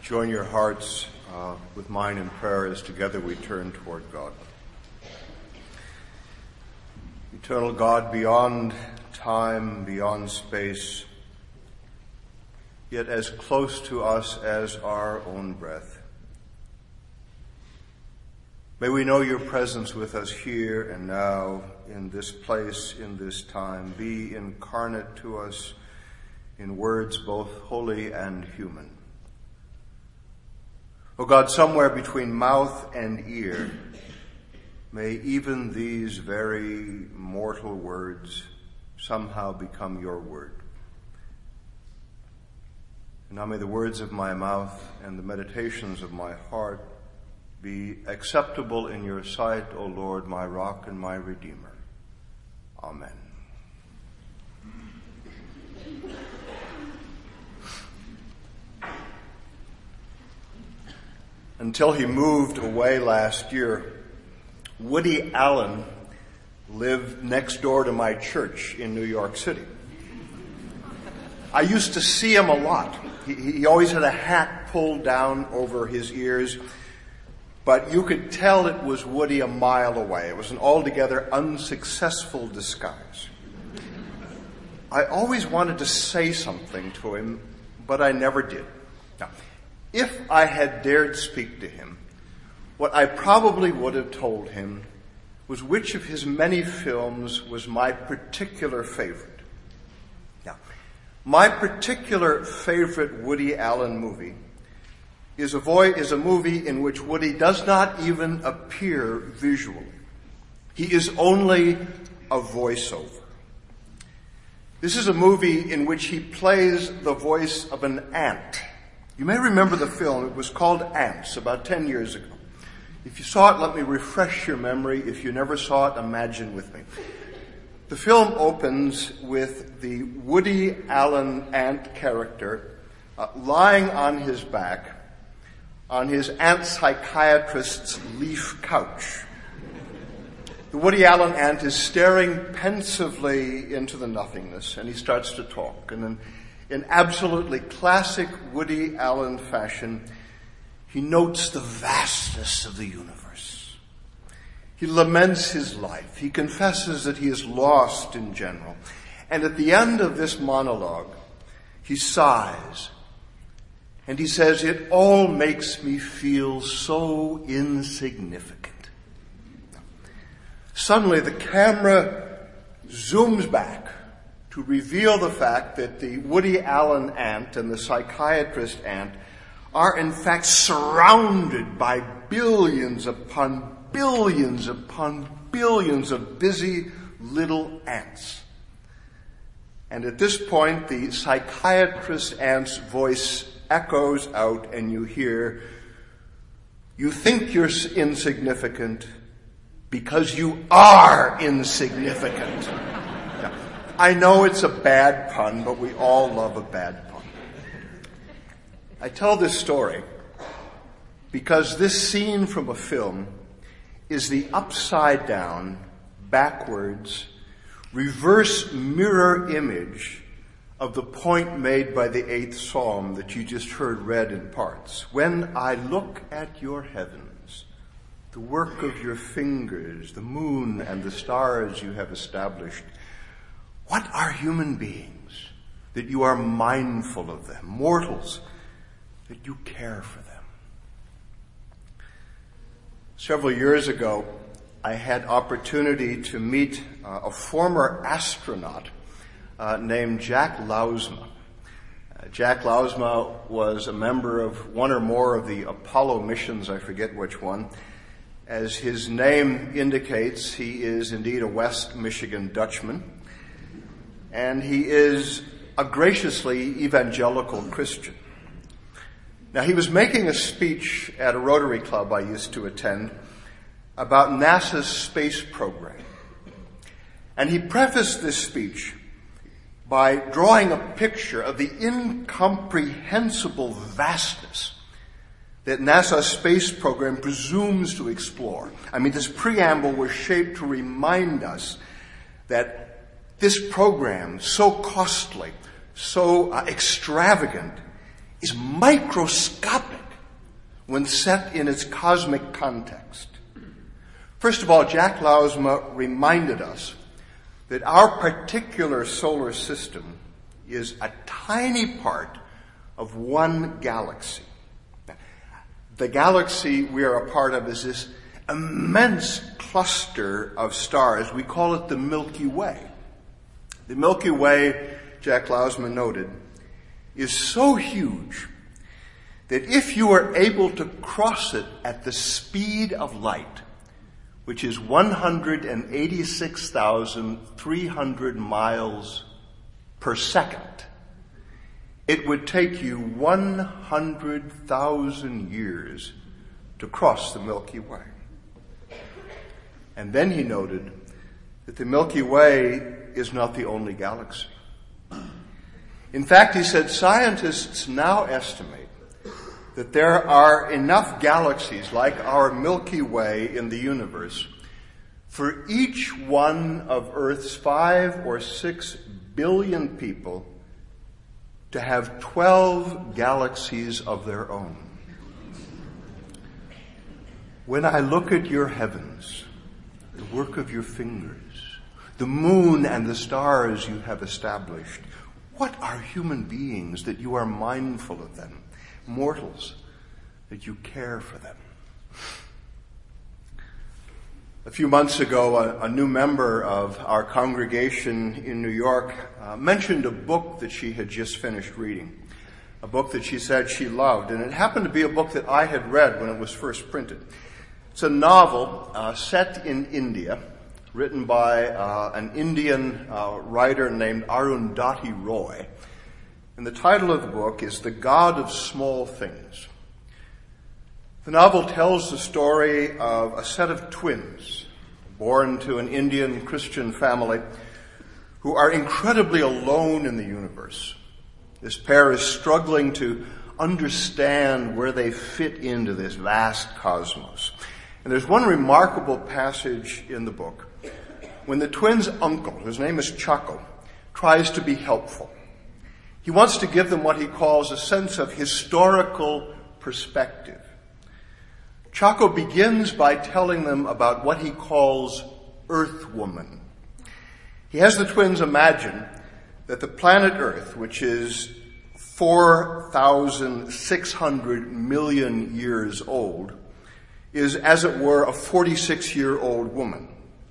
Join your hearts with mine in prayer as together we turn toward God. Eternal God, beyond time, beyond space, yet as close to us as our own breath. May we know your presence with us here and now, in this place, in this time. Be incarnate to us in words both holy and human. Oh God, somewhere between mouth and ear, may even these very mortal words somehow become your word. And now may the words of my mouth and the meditations of my heart be acceptable in your sight, O Lord, my rock and my redeemer. Amen. Until he moved away last year, Woody Allen lived next door to my church in New York City. I used to see him a lot. He always had a hat pulled down over his ears, but you could tell it was Woody a mile away. It was an altogether unsuccessful disguise. I always wanted to say something to him, but I never did. Now, if I had dared speak to him, what I probably would have told him was which of his many films was my particular favorite. Now, my particular favorite Woody Allen movie is a movie in which Woody does not even appear visually. He is only a voiceover. This is a movie in which he plays the voice of an ant. You may remember the film. It was called Ants, about 10 years ago. If you saw it, let me refresh your memory. If you never saw it, imagine with me. The film opens with the Woody Allen ant character lying on his back on his ant psychiatrist's leaf couch. The Woody Allen ant is staring pensively into the nothingness, and he starts to talk. And then, in absolutely classic Woody Allen fashion, he notes the vastness of the universe. He laments his life. He confesses that he is lost in general. And at the end of this monologue, he sighs. And he says, "It all makes me feel so insignificant." Suddenly, the camera zooms back to reveal the fact that the Woody Allen ant and the psychiatrist ant are in fact surrounded by billions upon billions upon billions of busy little ants. And at this point, the psychiatrist ant's voice echoes out and you hear, "You think you're insignificant because you are insignificant." Now, I know it's a bad pun, but we all love a bad pun. I tell this story because this scene from a film is the upside down, backwards, reverse mirror image of the point made by the 8th Psalm that you just heard read in parts. "When I look at your heavens, the work of your fingers, the moon and the stars you have established, what are human beings that you are mindful of them, mortals that you care for them?" Several years ago, I had opportunity to meet a former astronaut named Jack Lousma. Jack Lousma was a member of one or more of the Apollo missions, I forget which one. As his name indicates, he is indeed a West Michigan Dutchman, and he is a graciously evangelical Christian. Now, he was making a speech at a Rotary Club I used to attend about NASA's space program. And he prefaced this speech by drawing a picture of the incomprehensible vastness that NASA's space program presumes to explore. I mean, this preamble was shaped to remind us that this program, so costly, so extravagant, is microscopic when set in its cosmic context. First of all, Jack Lousma reminded us that our particular solar system is a tiny part of one galaxy. The galaxy we are a part of is this immense cluster of stars. We call it the Milky Way. The Milky Way, Jack Lousma noted, is so huge that if you are able to cross it at the speed of light, which is 186,300 miles per second, it would take you 100,000 years to cross the Milky Way. And then he noted that the Milky Way is not the only galaxy. In fact, he said scientists now estimate that there are enough galaxies like our Milky Way in the universe for each one of Earth's 5 or 6 billion people to have 12 galaxies of their own. When I look at your heavens, the work of your fingers, the moon and the stars you have established, what are human beings that you are mindful of them? Mortals, that you care for them. A few months ago, a new member of our congregation in New York mentioned a book that she had just finished reading, a book that she said she loved, and it happened to be a book that I had read when it was first printed. It's a novel set in India, written by an Indian writer named Arundhati Roy. And the title of the book is The God of Small Things. The novel tells the story of a set of twins born to an Indian Christian family who are incredibly alone in the universe. This pair is struggling to understand where they fit into this vast cosmos. And there's one remarkable passage in the book when the twins' uncle, whose name is Chaco, tries to be helpful. He wants to give them what he calls a sense of historical perspective. Chaco begins by telling them about what he calls Earth Woman. He has the twins imagine that the planet Earth, which is 4,600 million years old, is, as it were, a 46-year-old woman.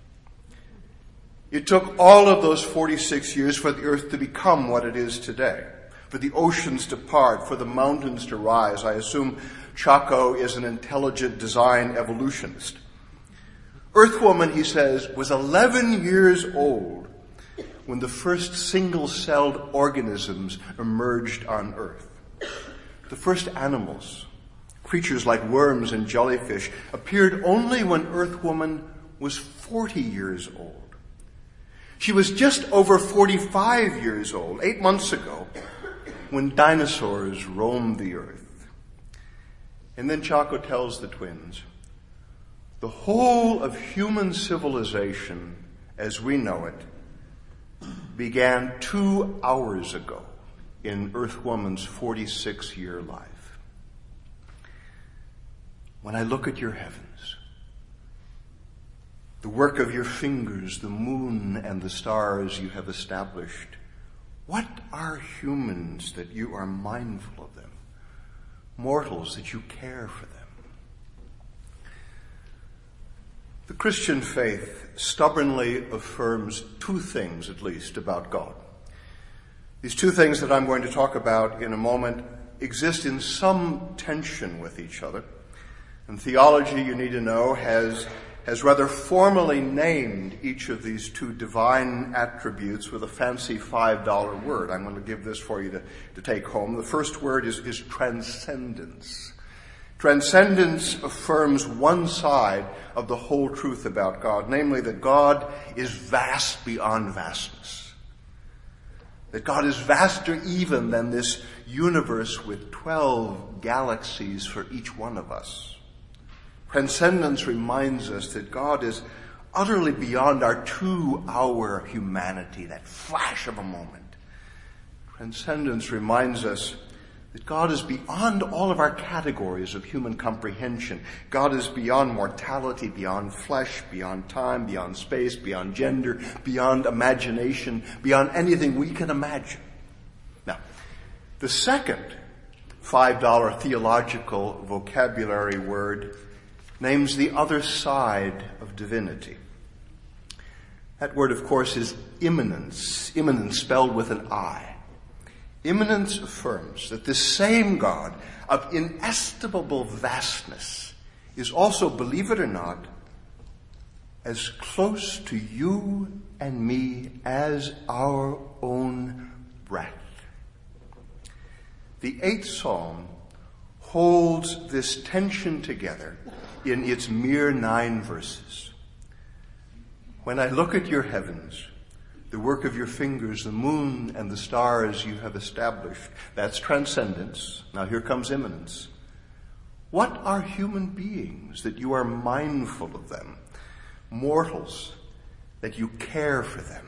It took all of those 46 years for the Earth to become what it is today, for the oceans to part, for the mountains to rise. I assume Chaco is an intelligent design evolutionist. Earthwoman, he says, was 11 years old when the first single-celled organisms emerged on Earth. The first animals, creatures like worms and jellyfish, appeared only when Earthwoman was 40 years old. She was just over 45 years old, 8 months ago, when dinosaurs roamed the Earth. And then Chaco tells the twins, the whole of human civilization as we know it began 2 hours ago in Earthwoman's 46-year life. When I look at your heavens, the work of your fingers, the moon and the stars you have established, what are humans that you are mindful of them? Mortals that you care for them. The Christian faith stubbornly affirms 2 things, at least, about God. These 2 things that I'm going to talk about in a moment exist in some tension with each other. And theology, you need to know, has rather formally named each of these 2 divine attributes with a fancy $5 word. I'm going to give this for you to take home. The first word is transcendence. Transcendence affirms one side of the whole truth about God, namely that God is vast beyond vastness. That God is vaster even than this universe with 12 galaxies for each one of us. Transcendence reminds us that God is utterly beyond our 2-hour humanity, that flash of a moment. Transcendence reminds us that God is beyond all of our categories of human comprehension. God is beyond mortality, beyond flesh, beyond time, beyond space, beyond gender, beyond imagination, beyond anything we can imagine. Now, the second $5 theological vocabulary word names the other side of divinity. That word, of course, is immanence. Immanence spelled with an I. Immanence affirms that this same God of inestimable vastness is also, believe it or not, as close to you and me as our own breath. The 8th Psalm holds this tension together in its mere 9 verses. When I look at your heavens, the work of your fingers, the moon and the stars you have established, that's transcendence. Now here comes immanence. What are human beings that you are mindful of them? Mortals, that you care for them.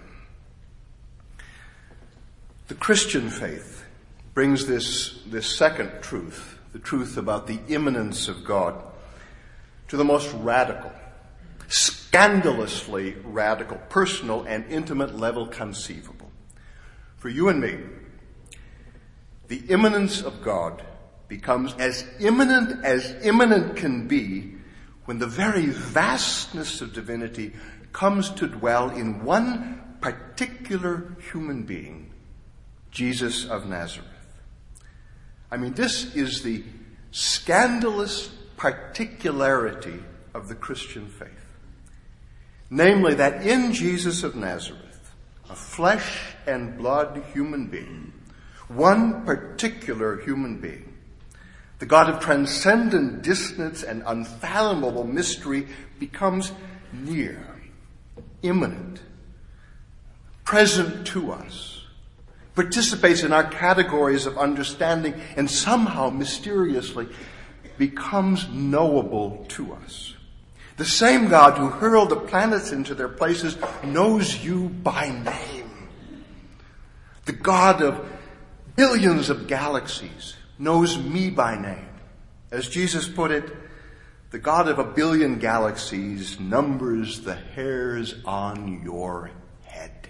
The Christian faith brings this second truth, the truth about the immanence of God, to the most radical, scandalously radical, personal and intimate level conceivable. For you and me, the immanence of God becomes as immanent can be when the very vastness of divinity comes to dwell in one particular human being, Jesus of Nazareth. I mean, this is the scandalous particularity of the Christian faith. Namely, that in Jesus of Nazareth, a flesh and blood human being, one particular human being, the God of transcendent distance and unfathomable mystery becomes near, immanent, present to us, participates in our categories of understanding, and somehow mysteriously becomes knowable to us. The same God who hurled the planets into their places knows you by name. The God of billions of galaxies knows me by name. As Jesus put it, the God of a billion galaxies numbers the hairs on your head.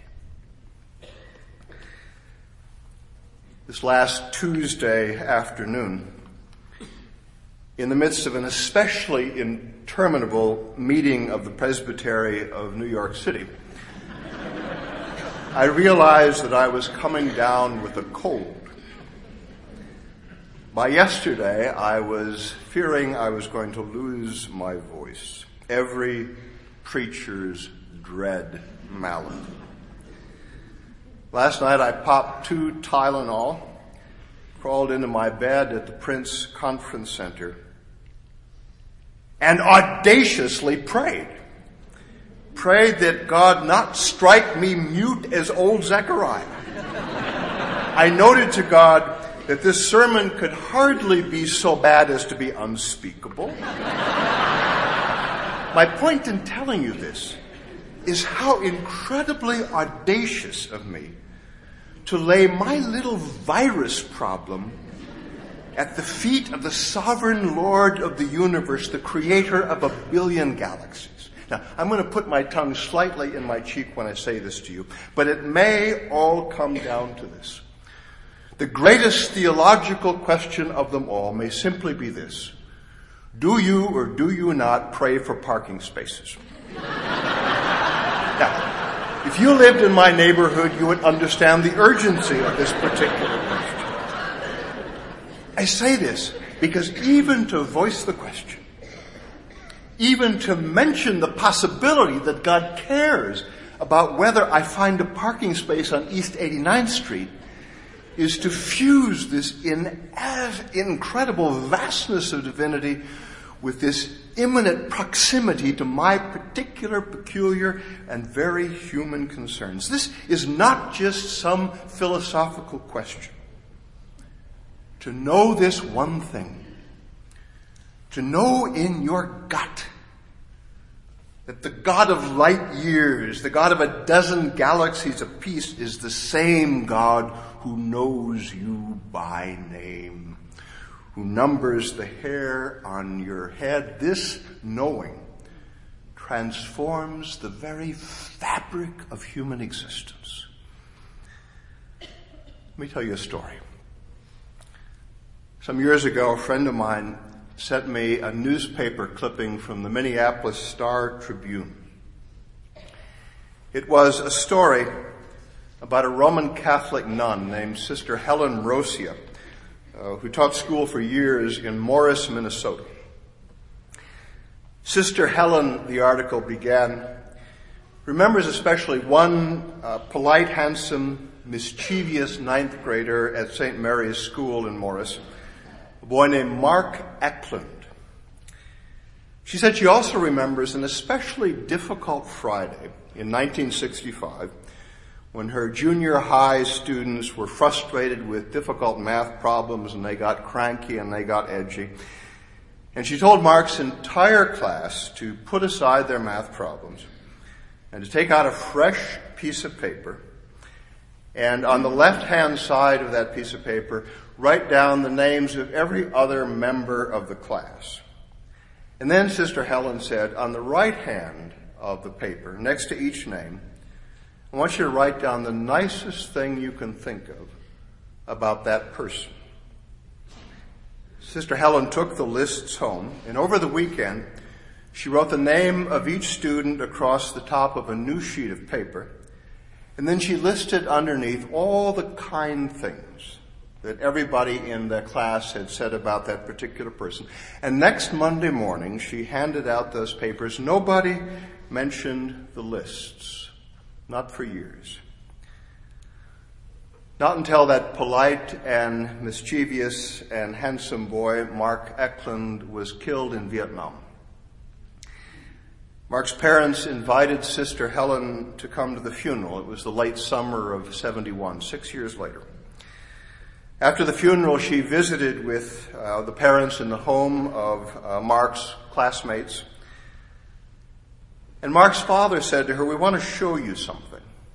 This last Tuesday afternoon, in the midst of an especially interminable meeting of the Presbytery of New York City, I realized that I was coming down with a cold. By yesterday, I was fearing I was going to lose my voice. Every preacher's dread malady. Last night, I popped 2 Tylenol, crawled into my bed at the Prince Conference Center, and audaciously prayed. Prayed that God not strike me mute as old Zechariah. I noted to God that this sermon could hardly be so bad as to be unspeakable. My point in telling you this is how incredibly audacious of me to lay my little virus problem at the feet of the sovereign Lord of the universe, the creator of a billion galaxies. Now, I'm going to put my tongue slightly in my cheek when I say this to you, but it may all come down to this. The greatest theological question of them all may simply be this: do you or do you not pray for parking spaces? Now, if you lived in my neighborhood, you would understand the urgency of this particular question. I say this because even to voice the question, even to mention the possibility that God cares about whether I find a parking space on East 89th Street is to fuse this incredible vastness of divinity with this imminent proximity to my particular, peculiar, and very human concerns. This is not just some philosophical question. To know this one thing, to know in your gut that the God of light years, the God of a dozen galaxies apiece, is the same God who knows you by name, who numbers the hair on your head. This knowing transforms the very fabric of human existence. Let me tell you a story. Some years ago, a friend of mine sent me a newspaper clipping from the Minneapolis Star-Tribune. It was a story about a Roman Catholic nun named Sister Helen Rosia, who taught school for years in Morris, Minnesota. Sister Helen, the article began, remembers especially one polite, handsome, mischievous ninth grader at St. Mary's School in Morris, a boy named Mark Eklund. She said she also remembers an especially difficult Friday in 1965 when her junior high students were frustrated with difficult math problems and they got cranky and they got edgy. And she told Mark's entire class to put aside their math problems and to take out a fresh piece of paper and on the left-hand side of that piece of paper, write down the names of every other member of the class. And then Sister Helen said, on the right hand of the paper, next to each name, I want you to write down the nicest thing you can think of about that person. Sister Helen took the lists home, and over the weekend, she wrote the name of each student across the top of a new sheet of paper, and then she listed underneath all the kind things that everybody in the class had said about that particular person. And next Monday morning, she handed out those papers. Nobody mentioned the lists, not for years. Not until that polite and mischievous and handsome boy, Mark Eklund, was killed in Vietnam. Mark's parents invited Sister Helen to come to the funeral. It was the late summer of 71, 6 years later. After the funeral, she visited with the parents in the home of Mark's classmates. And Mark's father said to her, we want to show you something.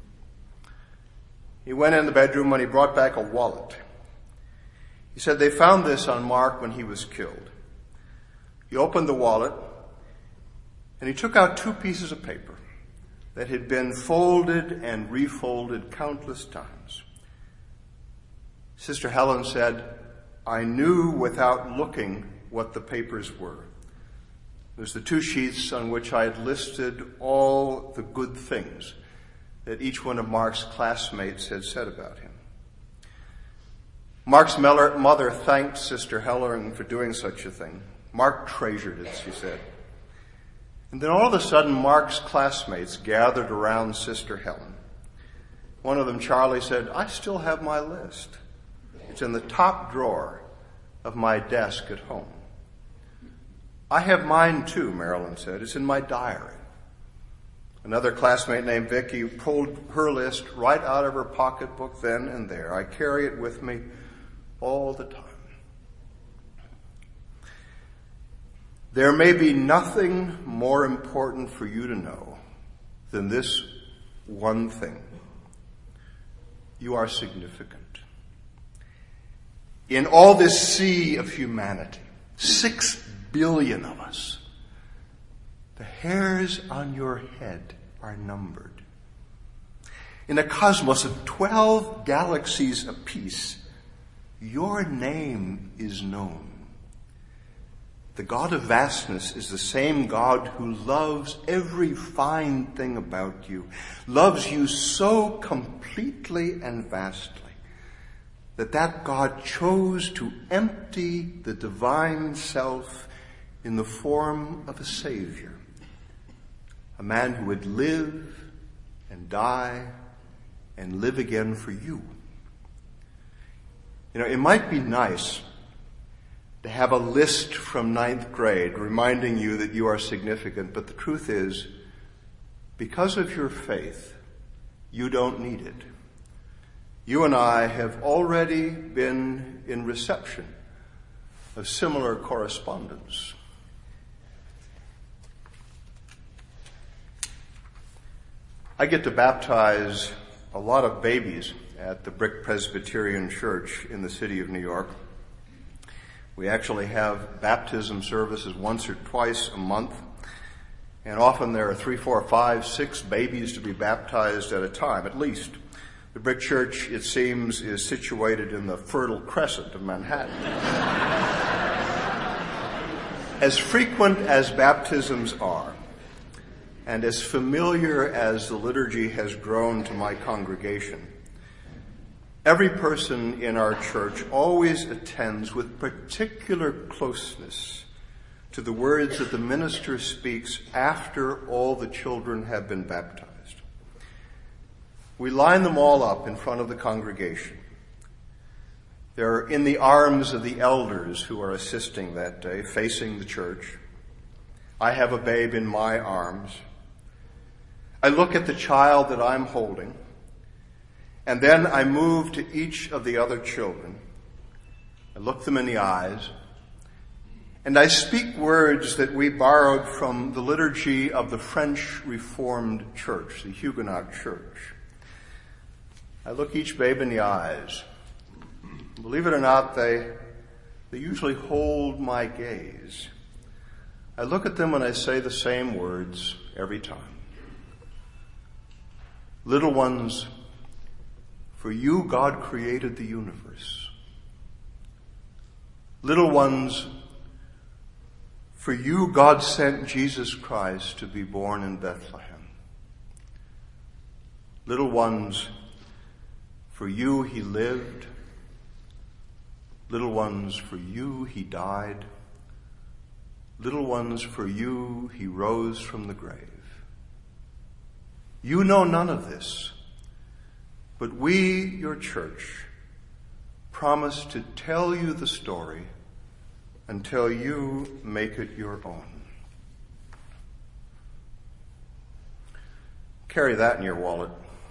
He went in the bedroom and he brought back a wallet. He said they found this on Mark when he was killed. He opened the wallet and he took out 2 pieces of paper that had been folded and refolded countless times. Sister Helen said, I knew without looking what the papers were. There's the 2 sheets on which I had listed all the good things that each one of Mark's classmates had said about him. Mark's mother thanked Sister Helen for doing such a thing. Mark treasured it, she said. And then all of a sudden, Mark's classmates gathered around Sister Helen. One of them, Charlie, said, I still have my list. It's in the top drawer of my desk at home. I have mine too, Marilyn said. It's in my diary. Another classmate named Vicky pulled her list right out of her pocketbook then and there. I carry it with me all the time. There may be nothing more important for you to know than this one thing. You are significant. In all this sea of humanity, 6 billion of us, the hairs on your head are numbered. In a cosmos of 12 galaxies apiece, your name is known. The God of vastness is the same God who loves every fine thing about you, loves you so completely and vastly that God chose to empty the divine self in the form of a Savior, a man who would live and die and live again for you. You know, it might be nice to have a list from 9th grade reminding you that you are significant, but the truth is, because of your faith, you don't need it. You and I have already been in reception of similar correspondence. I get to baptize a lot of babies at the Brick Presbyterian Church in the city of New York. We actually have baptism services once or twice a month, and often there are 3, 4, 5, 6 babies to be baptized at a time, at least. The Brick Church, it seems, is situated in the Fertile Crescent of Manhattan. As frequent as baptisms are, and as familiar as the liturgy has grown to my congregation, every person in our church always attends with particular closeness to the words that the minister speaks after all the children have been baptized. We line them all up in front of the congregation. They're in the arms of the elders who are assisting that day, facing the church. I have a babe in my arms. I look at the child that I'm holding, and then I move to each of the other children. I look them in the eyes, and I speak words that we borrowed from the liturgy of the French Reformed Church, the Huguenot Church. I look each babe in the eyes. Believe it or not, they usually hold my gaze. I look at them and I say the same words every time. Little ones, for you God created the universe. Little ones, for you God sent Jesus Christ to be born in Bethlehem. Little ones, for you he lived. Little ones, for you he died. Little ones, for you he rose from the grave. You know none of this, but we, your church, promise to tell you the story until you make it your own. Carry that in your wallet.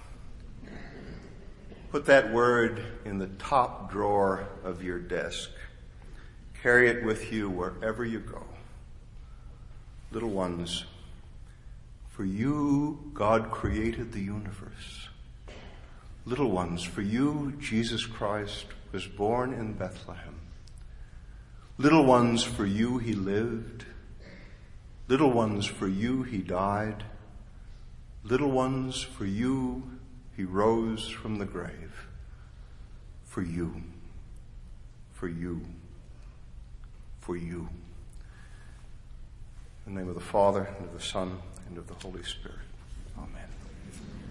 Put that word in the top drawer of your desk. Carry it with you wherever you go. Little ones, for you God created the universe. Little ones, for you Jesus Christ was born in Bethlehem. Little ones, for you he lived. Little ones, for you he died. Little ones, for you he rose from the grave. For you, for you, for you. In the name of the Father, and of the Son, and of the Holy Spirit. Amen.